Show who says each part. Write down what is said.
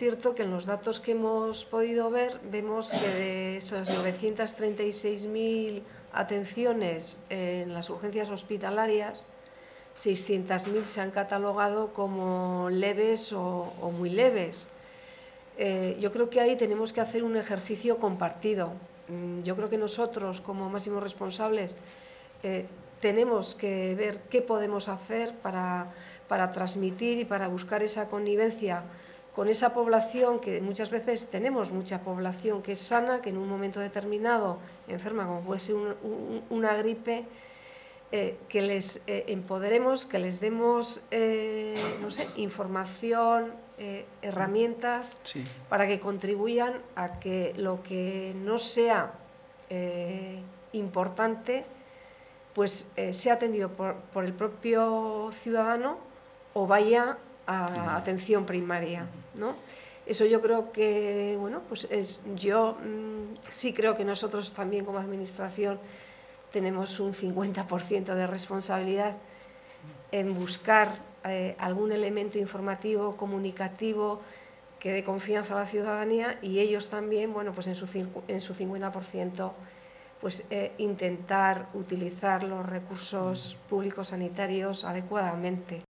Speaker 1: cierto que en los datos que hemos podido ver, vemos que de esas 936.000 atenciones en las urgencias hospitalarias, 600.000 se han catalogado como leves o muy leves. Yo creo que ahí tenemos que hacer un ejercicio compartido. Yo creo que nosotros, como máximos responsables, tenemos que ver qué podemos hacer para transmitir y para buscar esa connivencia con esa población, que muchas veces tenemos mucha población que es sana, que en un momento determinado enferma, como puede ser una gripe, que les empoderemos, que les demos no sé, información, herramientas,
Speaker 2: sí,
Speaker 1: para que contribuyan a que lo que no sea importante pues sea atendido por el propio ciudadano o vaya a atención primaria, ¿no? Eso yo creo que, bueno, pues yo sí creo que nosotros también como administración tenemos un 50% de responsabilidad en buscar algún elemento informativo, comunicativo, que dé confianza a la ciudadanía, y ellos también, bueno, pues en su 50%, pues intentar utilizar los recursos públicos sanitarios adecuadamente.